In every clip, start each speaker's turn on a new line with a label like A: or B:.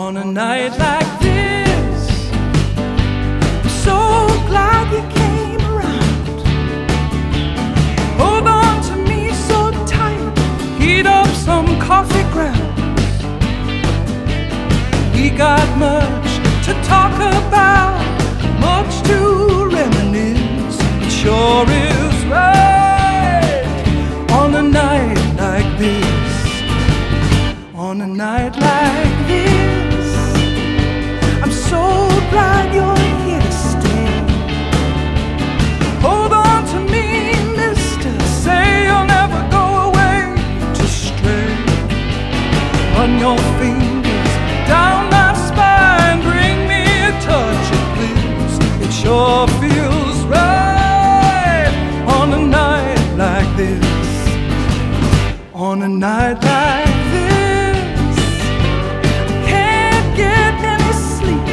A: On a night like this, I'm so glad you came around. Hold on to me so tight, heat up some coffee grounds. We got much to talk about, much to reminisce. It sure is right on a night like this. On a night like this, I'm so glad you're here to stay. Hold on to me, mister, say you'll never go away to stray. Run your fingers down my spine, bring me a touch of bliss. It sure feels right on a night like this. On a night like this, can't get any sleep.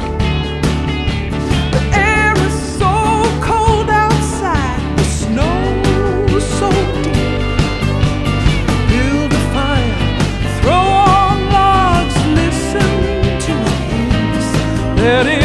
A: The air is so cold outside, the snow is so deep. Build a fire, throw on logs, listen to the hymns. Let it